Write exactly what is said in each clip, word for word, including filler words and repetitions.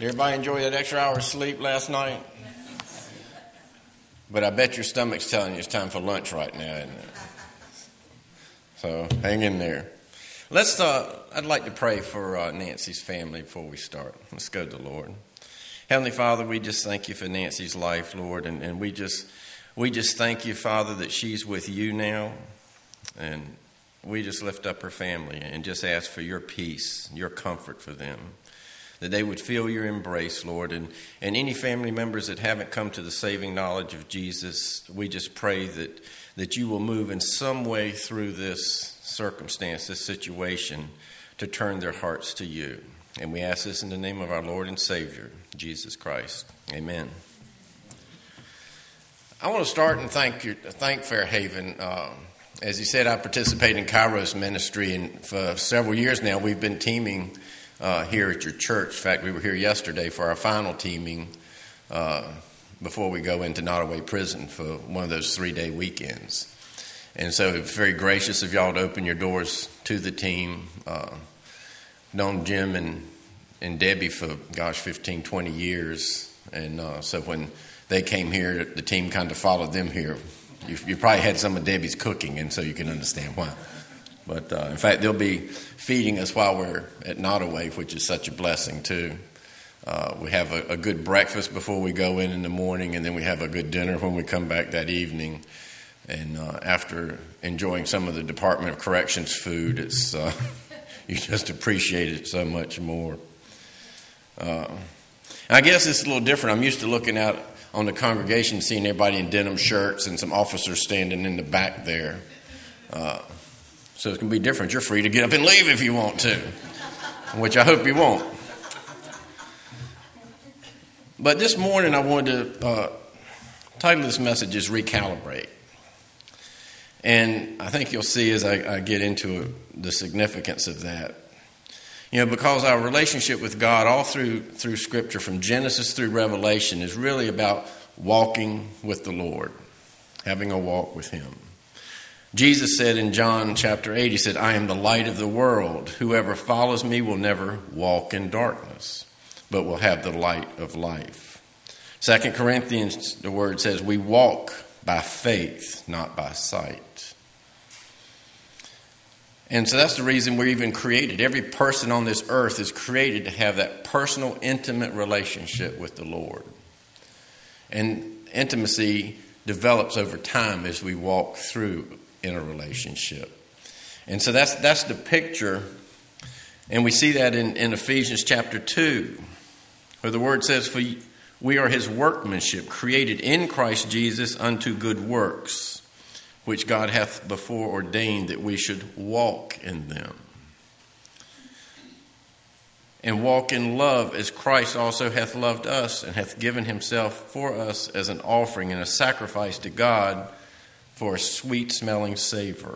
Did everybody enjoy that extra hour of sleep last night? But I bet your stomach's telling you it's time for lunch right now, isn't it? So hang in there. Let's. Uh, I'd like to pray for uh, Nancy's family before we start. Let's go to the Lord. Heavenly Father, we just thank you for Nancy's life, Lord, and, and we just we just thank you, Father, that she's with you now, and we just lift up her family and just ask for your peace, your comfort for them, that they would feel your embrace, Lord. And, and any family members that haven't come to the saving knowledge of Jesus, we just pray that, that you will move in some way through this circumstance, this situation, to turn their hearts to you. And we ask this in the name of our Lord and Savior, Jesus Christ. Amen. I want to start and thank your, thank Fairhaven. Uh, as he said, I participate in Kairos ministry, and for several years now we've been teaming Uh, here at your church. In fact, we were here yesterday for our final teaming uh, before we go into Nottoway Prison for one of those three-day weekends. And so it's very gracious of y'all to open your doors to the team. Uh, known Jim and, and Debbie for, gosh, fifteen, twenty years. And uh, so when they came here, the team kind of followed them here. You, you probably had some of Debbie's cooking, and so you can understand why. But, uh, in fact, they'll be feeding us while we're at Nottoway, which is such a blessing, too. Uh, we have a, a good breakfast before we go in in the morning, and then we have a good dinner when we come back that evening. And uh, after enjoying some of the Department of Corrections food, it's uh, you just appreciate it so much more. Uh, I guess it's a little different. I'm used to looking out on the congregation, seeing everybody in denim shirts and some officers standing in the back there. Uh So it's going to be different. You're free to get up and leave if you want to, which I hope you won't. But this morning I wanted to uh, title this message is Recalibrate. And I think you'll see as I, I get into it, the significance of that. You know, because our relationship with God all through, through Scripture, from Genesis through Revelation, is really about walking with the Lord, having a walk with Him. Jesus said in John chapter eight, he said, I am the light of the world. Whoever follows me will never walk in darkness, but will have the light of life. Second Corinthians, the word says, we walk by faith, not by sight. And so that's the reason we're even created. Every person on this earth is created to have that personal, intimate relationship with the Lord. And intimacy develops over time as we walk through in a relationship. And so that's that's the picture. And we see that in, in Ephesians chapter two, where the word says, for we are his workmanship, created in Christ Jesus unto good works, which God hath before ordained that we should walk in them. And walk in love as Christ also hath loved us and hath given himself for us as an offering and a sacrifice to God for a sweet-smelling savor.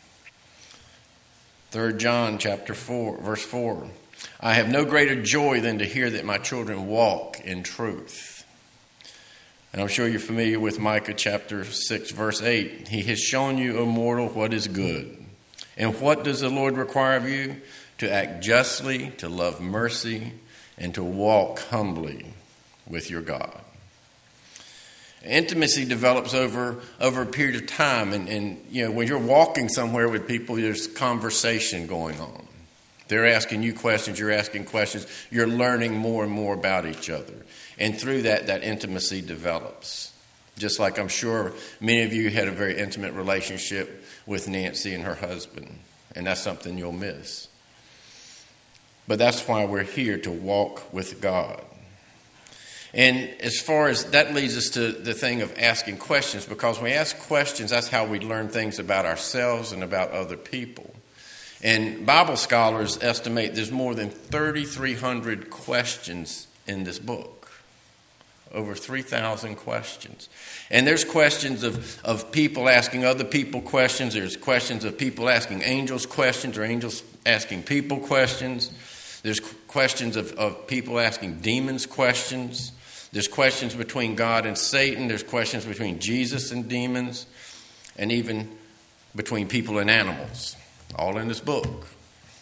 Third John chapter four, verse four. I have no greater joy than to hear that my children walk in truth. And I'm sure you're familiar with Micah chapter six, verse eight. He has shown you, O mortal, what is good. And what does the Lord require of you? To act justly, to love mercy, and to walk humbly with your God. Intimacy develops over, over a period of time. And, and, you know, when you're walking somewhere with people, there's conversation going on. They're asking you questions. You're asking questions. You're learning more and more about each other. And through that, that intimacy develops. Just like I'm sure many of you had a very intimate relationship with Nancy and her husband. And that's something you'll miss. But that's why we're here, to walk with God. And as far as that leads us to the thing of asking questions, because when we ask questions, that's how we learn things about ourselves and about other people. And Bible scholars estimate there's more than thirty-three hundred questions in this book. Over three thousand questions. And there's questions of, of people asking other people questions. There's questions of people asking angels questions, or angels asking people questions. There's questions of, of people asking demons questions. There's questions between God and Satan. There's questions between Jesus and demons. And even between people and animals. All in this book.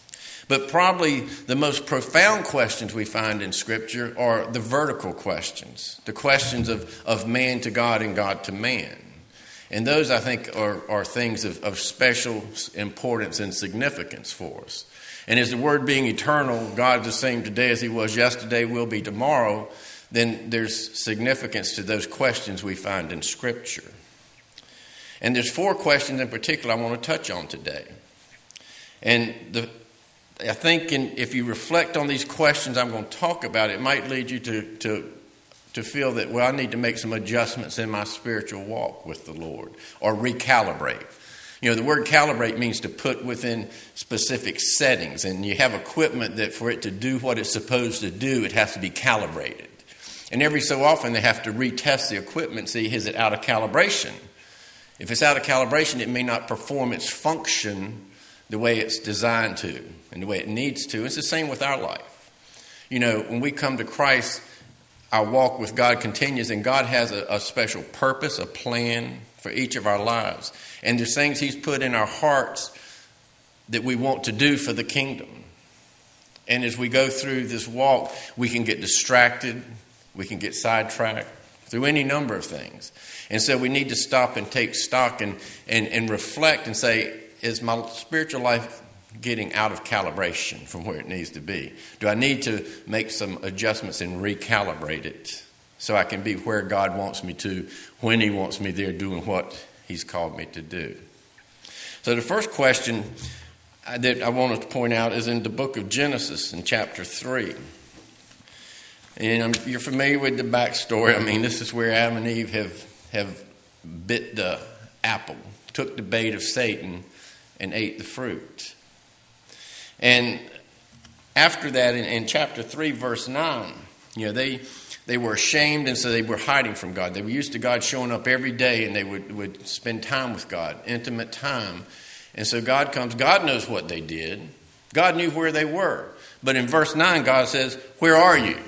But probably the most profound questions we find in Scripture are the vertical questions, the questions of, of man to God and God to man. And those, I think, are, are things of, of special importance and significance for us. And as the Word being eternal, God's the same today as He was yesterday, will be tomorrow, then there's significance to those questions we find in Scripture. And there's four questions in particular I want to touch on today. And the I think in, if you reflect on these questions I'm going to talk about, it might lead you to, to, to feel that, well, I need to make some adjustments in my spiritual walk with the Lord, or recalibrate. You know, the word calibrate means to put within specific settings, and you have equipment that for it to do what it's supposed to do, it has to be calibrated. And every so often they have to retest the equipment, see, is it out of calibration? If it's out of calibration, it may not perform its function the way it's designed to and the way it needs to. It's the same with our life. You know, when we come to Christ, our walk with God continues, and God has a, a special purpose, a plan for each of our lives. And there's things He's put in our hearts that we want to do for the kingdom. And as we go through this walk, we can get distracted, we can get sidetracked through any number of things. And so we need to stop and take stock and, and, and reflect and say, is my spiritual life getting out of calibration from where it needs to be? Do I need to make some adjustments and recalibrate it so I can be where God wants me to, when He wants me there, doing what He's called me to do? So the first question that I wanted to point out is in the book of Genesis in chapter three. And I'm, you're familiar with the backstory. I mean, this is where Adam and Eve have, have bit the apple, took the bait of Satan, and ate the fruit. And after that, in, in chapter three, verse nine, you know, they they were ashamed, and so they were hiding from God. They were used to God showing up every day, and they would, would spend time with God, intimate time. And so God comes. God knows what they did. God knew where they were. But in verse nine, God says, "Where are you?"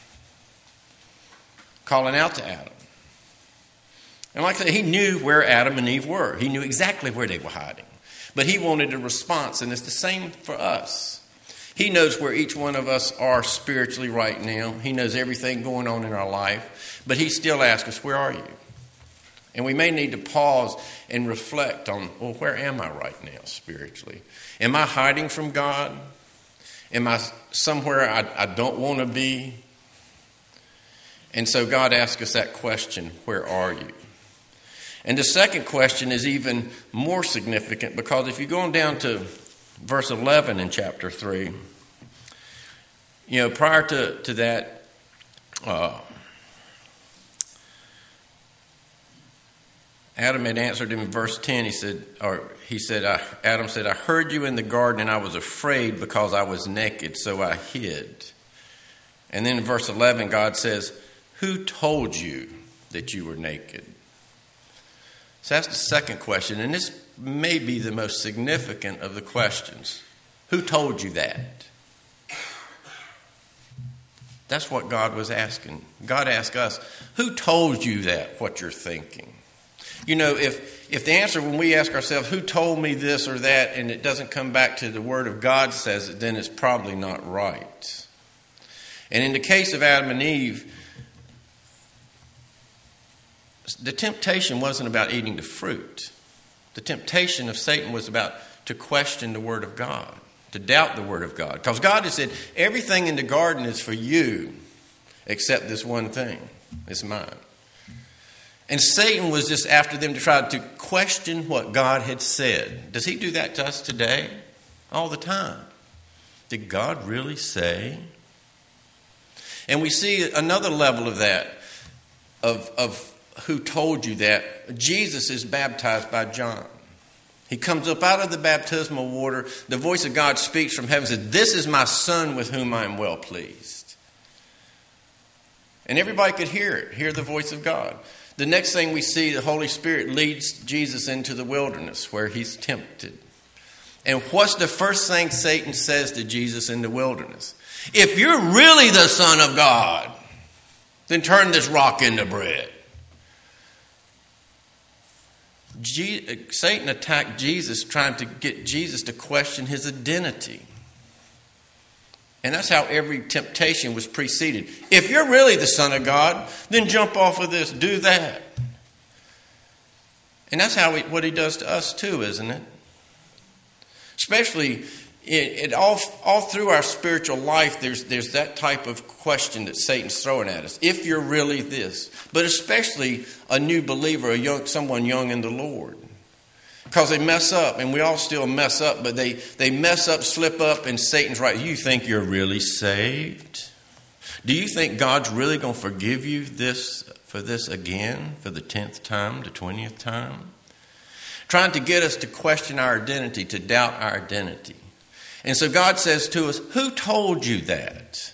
Calling out to Adam. And like I said, He knew where Adam and Eve were. He knew exactly where they were hiding. But He wanted a response, and it's the same for us. He knows where each one of us are spiritually right now. He knows everything going on in our life. But He still asks us, where are you? And we may need to pause and reflect on, well, where am I right now spiritually? Am I hiding from God? Am I somewhere I, I don't want to be? And so God asks us that question, where are you? And the second question is even more significant, because if you go on down to verse eleven in chapter three, you know, prior to, to that, uh, Adam had answered him in verse ten. He said, or he said, I, Adam said, I heard you in the garden and I was afraid because I was naked, so I hid. And then in verse eleven, God says, who told you that you were naked? So that's the second question, and this may be the most significant of the questions. Who told you that? That's what God was asking. God asked us, who told you that, what you're thinking? You know, if if the answer when we ask ourselves, who told me this or that, and it doesn't come back to the Word of God says it, then it's probably not right. And in the case of Adam and Eve, the temptation wasn't about eating the fruit. The temptation of Satan was about to question the Word of God, to doubt the Word of God. Because God has said, everything in the garden is for you except this one thing. It's mine. And Satan was just after them to try to question what God had said. Does he do that to us today? All the time. Did God really say? And we see another level of that, of, of who told you that. Jesus is baptized by John. He comes up out of the baptismal water. The voice of God speaks from heaven and says, this is my son with whom I am well pleased. And everybody could hear it, hear the voice of God. The next thing we see, the Holy Spirit leads Jesus into the wilderness where he's tempted. And what's the first thing Satan says to Jesus in the wilderness? If you're really the Son of God, then turn this rock into bread. Je- Satan attacked Jesus trying to get Jesus to question his identity. And that's how every temptation was preceded. If you're really the Son of God, then jump off of this, do that. And that's how he, what he does to us too, isn't it? Especially it, it all, all through our spiritual life, there's, there's that type of question that Satan's throwing at us. If you're really this. But especially a new believer, a young, someone young in the Lord. Because they mess up, and we all still mess up, but they, they mess up, slip up, and Satan's right. You think you're really saved? Do you think God's really going to forgive you this for this again, for the tenth time, the twentieth time? Trying to get us to question our identity, to doubt our identity. And so God says to us, who told you that?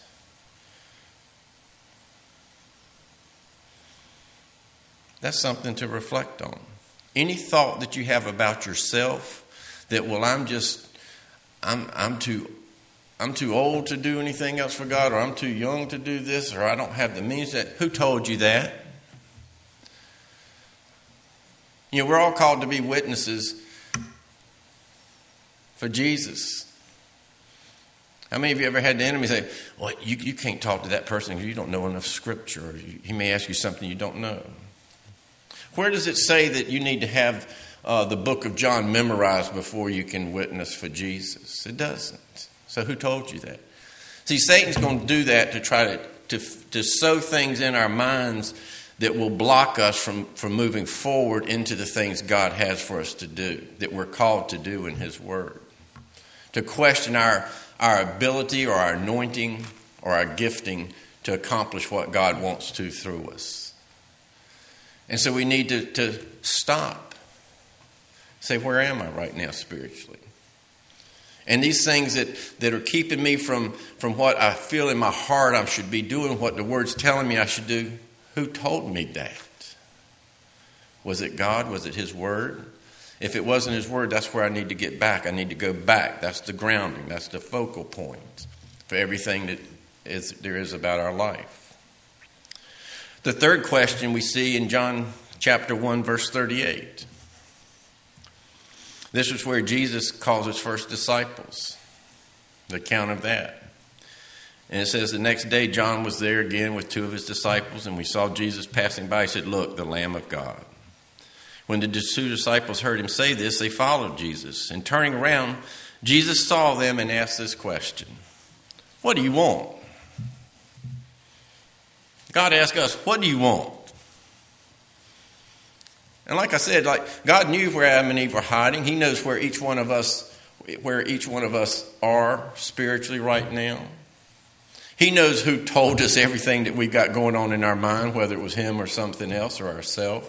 That's something to reflect on. Any thought that you have about yourself that, well, I'm just, I'm, I'm too, I'm too old to do anything else for God, or I'm too young to do this, or I don't have the means. That who told you that? You know, we're all called to be witnesses for Jesus. How many of you ever had the enemy say, "Well, you, you can't talk to that person because you don't know enough Scripture, or you, he may ask you something you don't know"? Where does it say that you need to have uh, the book of John memorized before you can witness for Jesus? It doesn't. So who told you that? See, Satan's going to do that to try to, to, to sow things in our minds that will block us from, from moving forward into the things God has for us to do, that we're called to do in His Word. To question our, our ability or our anointing or our gifting to accomplish what God wants to through us. And so we need to, to stop. Say, where am I right now spiritually? And these things that, that are keeping me from, from what I feel in my heart I should be doing, what the Word's telling me I should do, who told me that? Was it God? Was it His Word? If it wasn't His Word, that's where I need to get back. I need to go back. That's the grounding. That's the focal point for everything that is, there is about our life. The third question we see in John chapter one, verse thirty-eight. This is where Jesus calls His first disciples. The account of that. And it says, the next day John was there again with two of his disciples, and we saw Jesus passing by. He said, "Look, the Lamb of God." When the two disciples heard him say this, they followed Jesus. And turning around, Jesus saw them and asked this question. "What do you want?" God asked us, what do you want? And like I said, like God knew where Adam and Eve were hiding. He knows where each one of us, where each one of us are spiritually right now. He knows who told us everything that we've got going on in our mind, whether it was Him or something else or ourselves.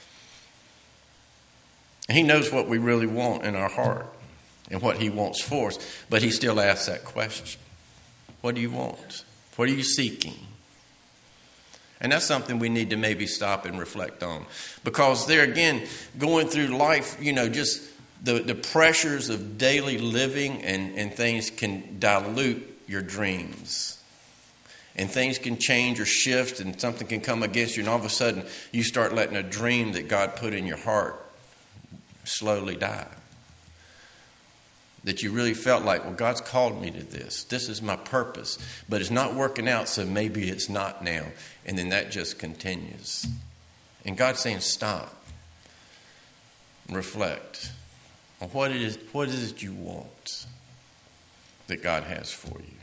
He knows what we really want in our heart and what He wants for us. But He still asks that question. What do you want? What are you seeking? And that's something we need to maybe stop and reflect on. Because there again, going through life, you know, just the, the pressures of daily living and, and things can dilute your dreams. And things can change or shift and something can come against you. And all of a sudden, you start letting a dream that God put in your heart slowly die. That you really felt like, well, God's called me to this. This is my purpose. But it's not working out, so maybe it's not now. And then that just continues. And God's saying, stop. And reflect on what it is, what is it you want that God has for you.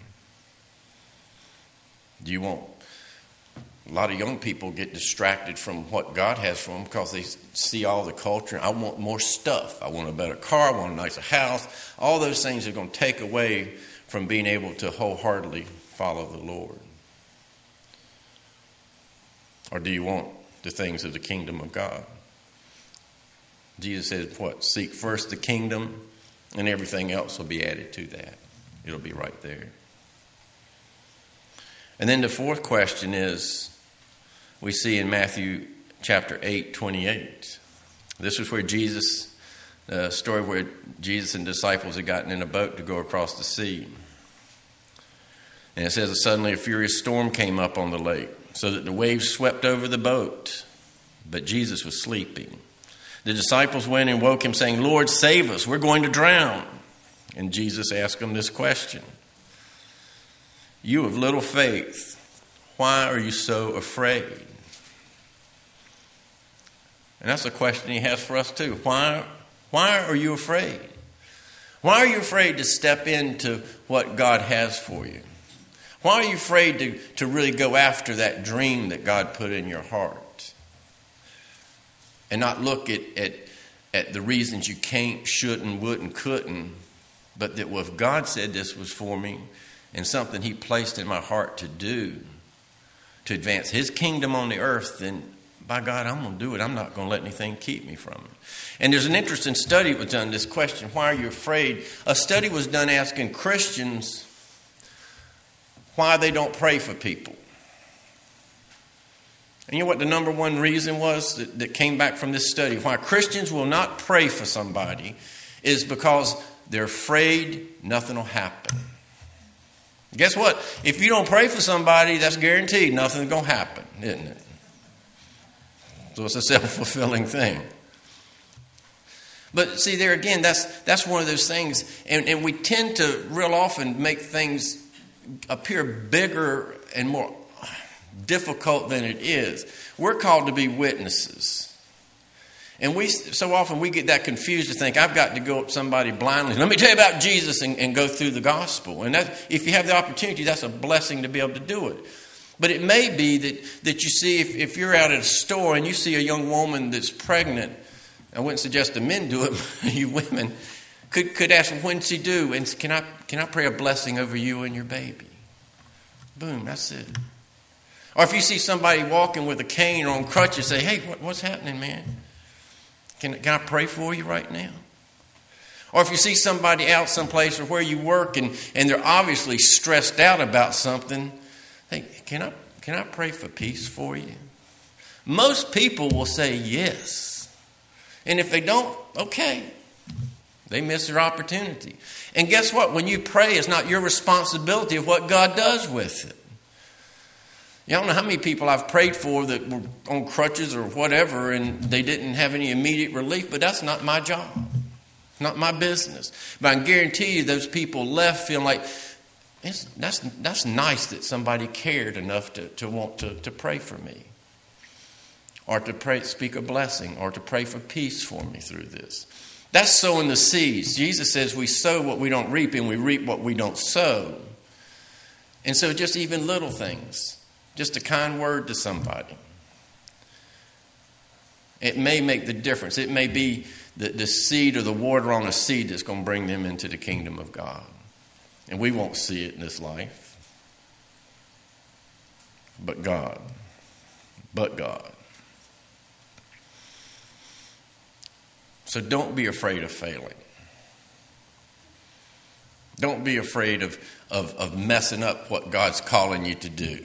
Do you want... A lot of young people get distracted from what God has for them because they see all the culture. I want more stuff. I want a better car. I want a nicer house. All those things are going to take away from being able to wholeheartedly follow the Lord. Or do you want the things of the kingdom of God? Jesus says, what? Seek first the kingdom, and everything else will be added to that. It'll be right there. And then the fourth question is, we see in Matthew chapter eight, twenty-eight. This is where Jesus, the story where Jesus and disciples had gotten in a boat to go across the sea. And it says that suddenly a furious storm came up on the lake, so that the waves swept over the boat. But Jesus was sleeping. The disciples went and woke him, saying, "Lord, save us, we're going to drown." And Jesus asked them this question. You of little faith, why are you so afraid? And that's a question he has for us too. Why, why are you afraid? Why are you afraid to step into what God has for you? Why are you afraid to, to really go after that dream that God put in your heart? And not look at, at, at the reasons you can't, shouldn't, wouldn't, couldn't, but that, well, if God said this was for me and something he placed in my heart to do, to advance his kingdom on the earth, then by God, I'm going to do it. I'm not going to let anything keep me from it. And there's an interesting study that was done, this question, why are you afraid? A study was done asking Christians why they don't pray for people. And you know what the number one reason was that, that came back from this study? Why Christians will not pray for somebody is because they're afraid nothing will happen. Guess what? If you don't pray for somebody, that's guaranteed nothing's going to happen, isn't it? So it's a self-fulfilling thing. But see, there again, that's that's one of those things. And, and we tend to real often make things appear bigger and more difficult than it is. We're called to be witnesses. And we so often we get that confused to think, I've got to go up to somebody blindly. Let me tell you about Jesus and, and go through the gospel. And that, if you have the opportunity, that's a blessing to be able to do it. But it may be that, that you see, if, if you're out at a store and you see a young woman that's pregnant, I wouldn't suggest the men do it, but you women could, could ask, when she do? And can I, can I pray a blessing over you and your baby? Boom, that's it. Or if you see somebody walking with a cane or on crutches, say, hey, what, what's happening, man? Can, can I pray for you right now? Or if you see somebody out someplace or where you work and, and they're obviously stressed out about something, hey, can I, can I pray for peace for you? Most people will say yes. And if they don't, okay. They miss their opportunity. And guess what? When you pray, it's not your responsibility of what God does with it. You don't know how many people I've prayed for that were on crutches or whatever and they didn't have any immediate relief, but that's not my job. Not my business. But I can guarantee you those people left feeling like, it's, that's that's nice that somebody cared enough to, to want to, to pray for me. Or to pray, speak a blessing, or to pray for peace for me through this. That's sowing the seeds. Jesus says we sow what we don't reap and we reap what we don't sow. And so just even little things. Just a kind word to somebody. It may make the difference. It may be the, the seed or the water on a seed that's going to bring them into the kingdom of God. And we won't see it in this life. But God. But God. So don't be afraid of failing. Don't be afraid of, of, of messing up what God's calling you to do.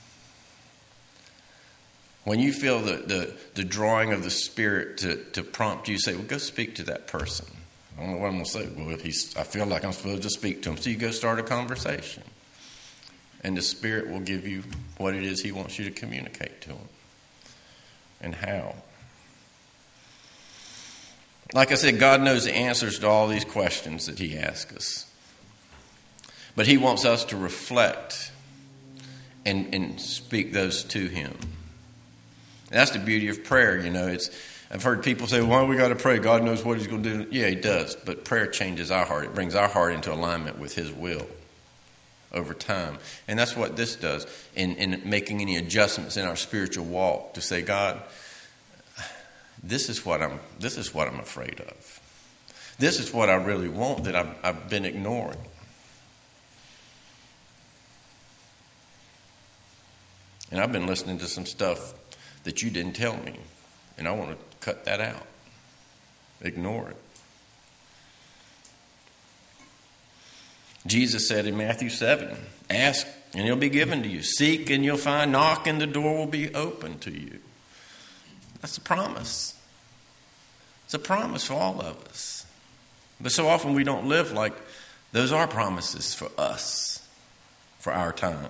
When you feel the, the, the drawing of the Spirit to, to prompt you, say, well, go speak to that person. I don't know what I'm going to say. Well, he's, I feel like I'm supposed to speak to him. So you go start a conversation. And the Spirit will give you what it is he wants you to communicate to him. And how. Like I said, God knows the answers to all these questions that he asks us. But he wants us to reflect and, and speak those to him. And that's the beauty of prayer, you know. It's I've heard people say, well, why do we got to pray? God knows what he's going to do. Yeah, he does. But prayer changes our heart. It brings our heart into alignment with his will over time. And that's what this does in, in making any adjustments in our spiritual walk to say, God, this is what I'm this is what I'm afraid of. This is what I really want that I've, I've been ignoring. And I've been listening to some stuff that you didn't tell me. And I want to cut that out. Ignore it. Jesus said in Matthew seven, ask and it'll be given to you. Seek and you'll find. Knock and the door will be open to you. That's a promise. It's a promise for all of us. But so often we don't live like those are promises for us, for our time.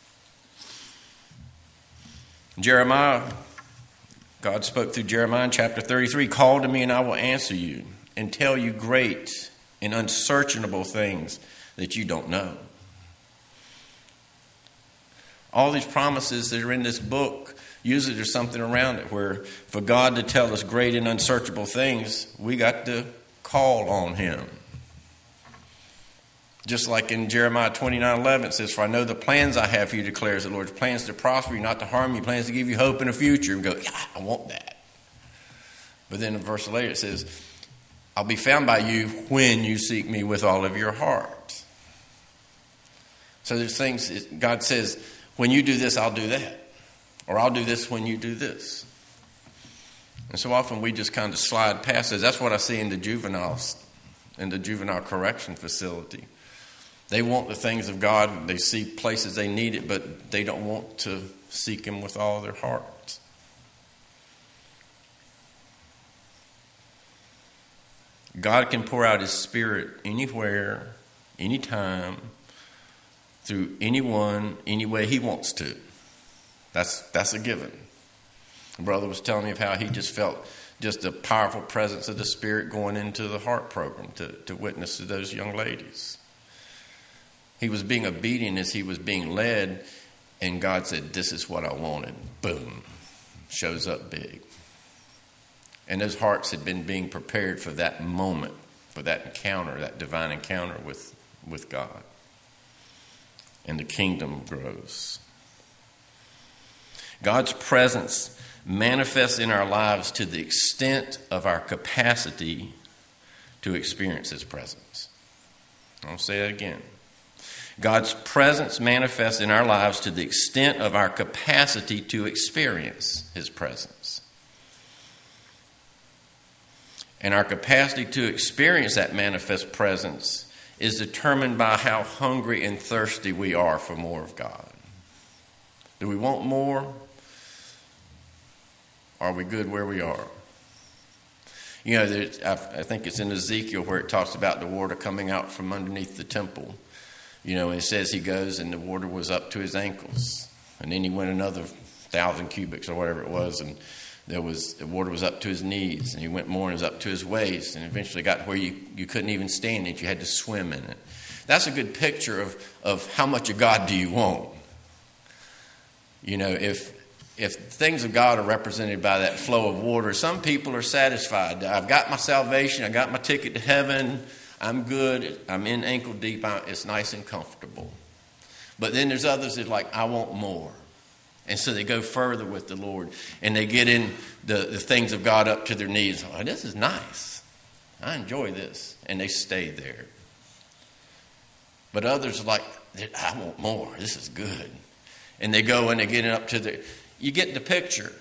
Jeremiah, God spoke through Jeremiah in chapter thirty-three, call to me and I will answer you and tell you great and unsearchable things that you don't know. All these promises that are in this book, usually there's something around it where for God to tell us great and unsearchable things, we got to call on him. Just like in Jeremiah twenty-nine eleven, it says, "For I know the plans I have for you, declares the Lord, plans to prosper you, not to harm you, plans to give you hope in the future." And go, yeah, I want that. But then in verse later it says, "I'll be found by you when you seek me with all of your heart." So there's things, God says, when you do this, I'll do that. Or I'll do this when you do this. And so often we just kind of slide past this. That's what I see in the juveniles, in the juvenile correction facility. They want the things of God. They see places they need it, but they don't want to seek him with all their hearts. God can pour out his Spirit anywhere, anytime, through anyone, any way he wants to. That's that's a given. The brother was telling me of how he just felt just a powerful presence of the Spirit going into the heart program to, to witness to those young ladies. He was being obedient as he was being led, and God said, "This is what I wanted." Boom. Shows up big. And those hearts had been being prepared for that moment, for that encounter, that divine encounter with, with God. And the kingdom grows. God's presence manifests in our lives to the extent of our capacity to experience his presence. I'll say it again. God's presence manifests in our lives to the extent of our capacity to experience his presence. And our capacity to experience that manifest presence is determined by how hungry and thirsty we are for more of God. Do we want more? Are we good where we are? You know, I think it's in Ezekiel where it talks about the water coming out from underneath the temple. You know, it says he goes and the water was up to his ankles. And then he went another thousand cubics or whatever it was, and there was the water was up to his knees. And he went more and it was up to his waist. And eventually got where you, you couldn't even stand in it. You had to swim in it. That's a good picture of, of how much of God do you want. You know, if if things of God are represented by that flow of water, some people are satisfied. I've got my salvation. I got my ticket to heaven. I'm good. I'm in ankle deep. I, it's nice and comfortable. But then there's others that are like, I want more. And so they go further with the Lord. And they get in the, the things of God up to their knees. Oh, this is nice. I enjoy this. And they stay there. But others are like, I want more. This is good. And they go and they get it up to their... You get the picture.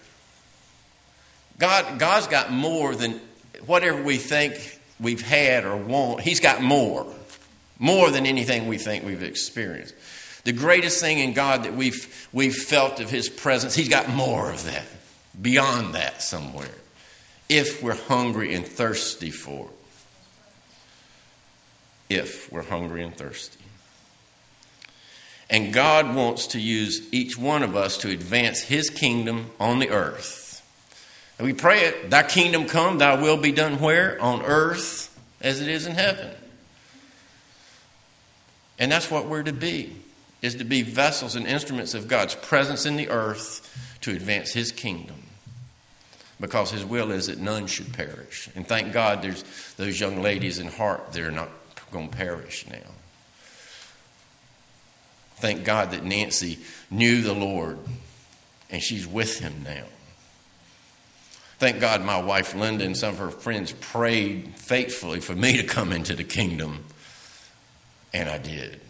God, God's got more than whatever we think we've had or want. He's got more. More than anything we think we've experienced. The greatest thing in God that we've, we've felt of his presence, he's got more of that. Beyond that somewhere. If we're hungry and thirsty for it. If we're hungry and thirsty. And God wants to use each one of us to advance his kingdom on the earth. And we pray it, thy kingdom come, thy will be done where? On earth as it is in heaven. And that's what we're to be, is to be vessels and instruments of God's presence in the earth to advance his kingdom. Because his will is that none should perish. And thank God there's those young ladies in heart that are not going to perish now. Thank God that Nancy knew the Lord and she's with him now. Thank God my wife Linda and some of her friends prayed faithfully for me to come into the kingdom. And I did.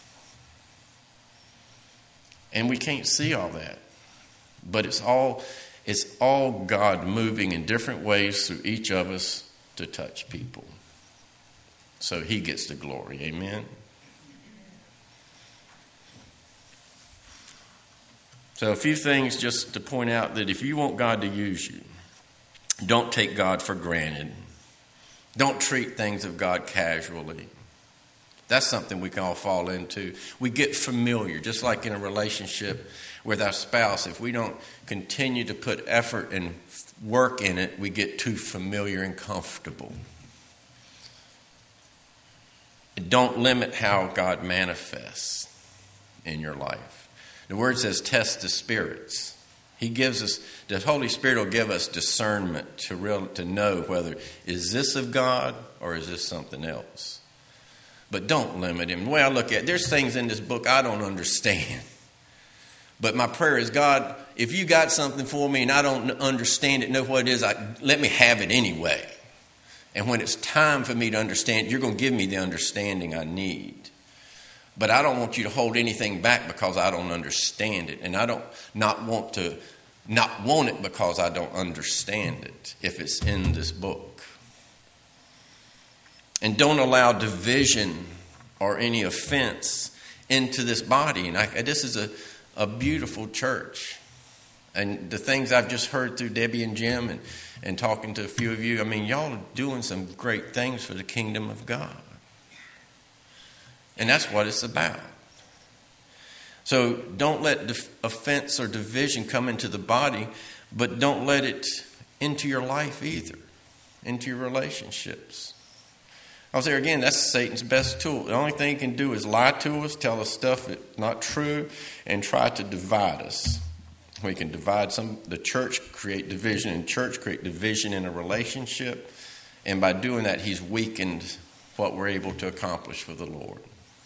And we can't see all that. But it's all, it's all God moving in different ways through each of us to touch people. So he gets the glory. Amen. So a few things just to point out that if you want God to use you, don't take God for granted. Don't treat things of God casually. That's something we can all fall into. We get familiar, just like in a relationship with our spouse. If we don't continue to put effort and work in it, we get too familiar and comfortable. Don't limit how God manifests in your life. The word says test the spirits. He gives us, the Holy Spirit will give us discernment to real, to know whether is this of God or is this something else. But don't limit him. The way I look at it, there's things in this book I don't understand. But my prayer is, God, if you got something for me and I don't understand it, know what it is, I, let me have it anyway. And when it's time for me to understand, you're going to give me the understanding I need. But I don't want you to hold anything back because I don't understand it. And I don't not want to not want it because I don't understand it if it's in this book. And don't allow division or any offense into this body. And I, this is a, a beautiful church. And the things I've just heard through Debbie and Jim and, and talking to a few of you, I mean, y'all are doing some great things for the kingdom of God. And that's what it's about. So don't let def- offense or division come into the body, but don't let it into your life either, into your relationships. I'll say again, that's Satan's best tool. The only thing he can do is lie to us, tell us stuff that's not true, and try to divide us. We can divide some, the church, create division in church, create division in a relationship. And by doing that, he's weakened what we're able to accomplish for the Lord.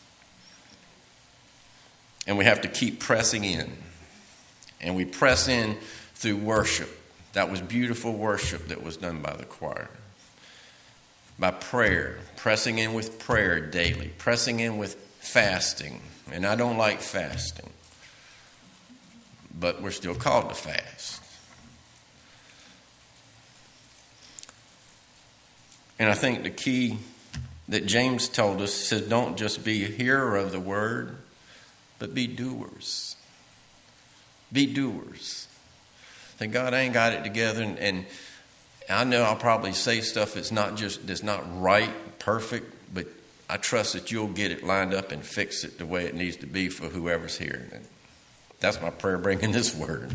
And we have to keep pressing in. And we press in through worship. That was beautiful worship that was done by the choir. By prayer, pressing in with prayer daily, pressing in with fasting. And I don't like fasting, but we're still called to fast. And I think the key that James told us says, don't just be a hearer of the word, but be doers. Be doers. Thank God I ain't got it together, and, and I know I'll probably say stuff that's not just that's not right, perfect, but I trust that you'll get it lined up and fix it the way it needs to be for whoever's here. And that's my prayer bringing this word.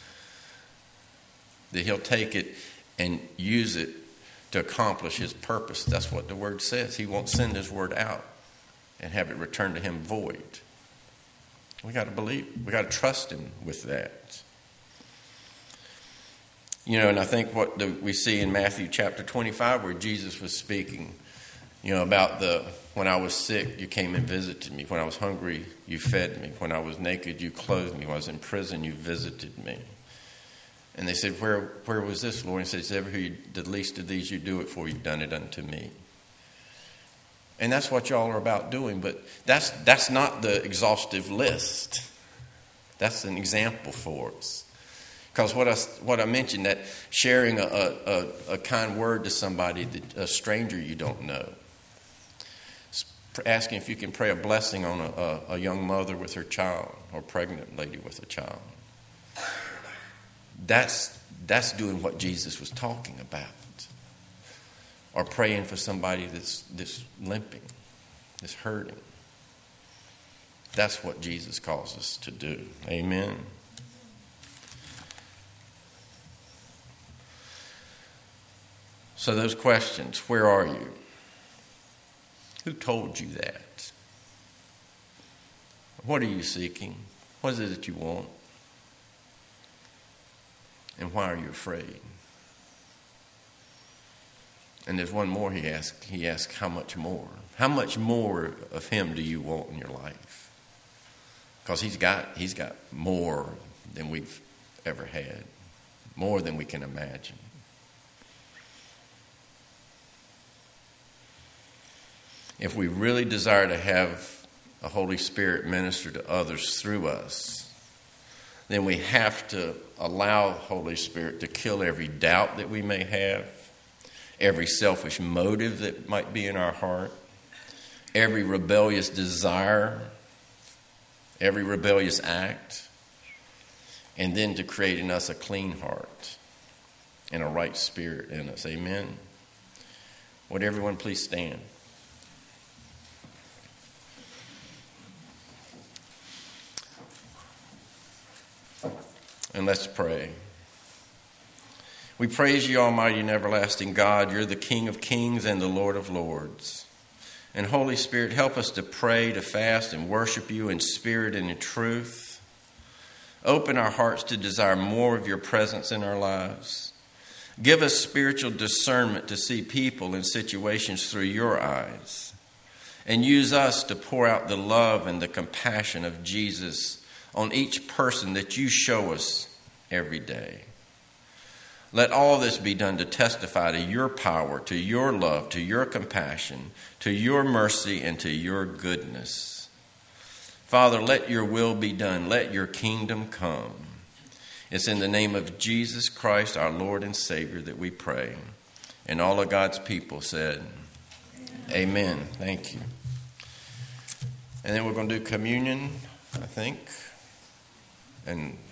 That he'll take it and use it to accomplish his purpose. That's what the word says. He won't send his word out and have it return to him void. We got to believe. We got to trust him with that. You know, and I think what the, we see in Matthew chapter twenty-five, where Jesus was speaking, you know, about the, when I was sick, you came and visited me. When I was hungry, you fed me. When I was naked, you clothed me. When I was in prison, you visited me. And they said, where where was this, Lord? And he says, ever who you, the least of these you do it for, you've done it unto me. And that's what y'all are about doing. But that's that's not the exhaustive list. That's an example for us. Because what I, what I mentioned, that sharing a, a, a kind word to somebody, that, a stranger you don't know. Asking if you can pray a blessing on a, a, a young mother with her child or pregnant lady with a child. That's, that's doing what Jesus was talking about. Or praying for somebody that's, that's limping, that's hurting. That's what Jesus calls us to do. Amen. So those questions, where are you? Who told you that? What are you seeking? What is it that you want? And why are you afraid? And there's one more he asked. He asked, how much more? How much more of him do you want in your life? Because he's got, he's got more than we've ever had. More than we can imagine. If we really desire to have a Holy Spirit minister to others through us, then we have to allow Holy Spirit to kill every doubt that we may have, every selfish motive that might be in our heart, every rebellious desire, every rebellious act, and then to create in us a clean heart and a right spirit in us. Amen? Would everyone please stand? And let's pray. We praise you, Almighty and everlasting God. You're the King of kings and the Lord of lords. And Holy Spirit, help us to pray, to fast, and worship you in spirit and in truth. Open our hearts to desire more of your presence in our lives. Give us spiritual discernment to see people and situations through your eyes. And use us to pour out the love and the compassion of Jesus on each person that you show us every day. Let all this be done to testify to your power, to your love, to your compassion, to your mercy, and to your goodness. Father, let your will be done. Let your kingdom come. It's in the name of Jesus Christ, our Lord and Savior, that we pray. And all of God's people said, Amen. Amen. Thank you. And then we're going to do communion, I think. And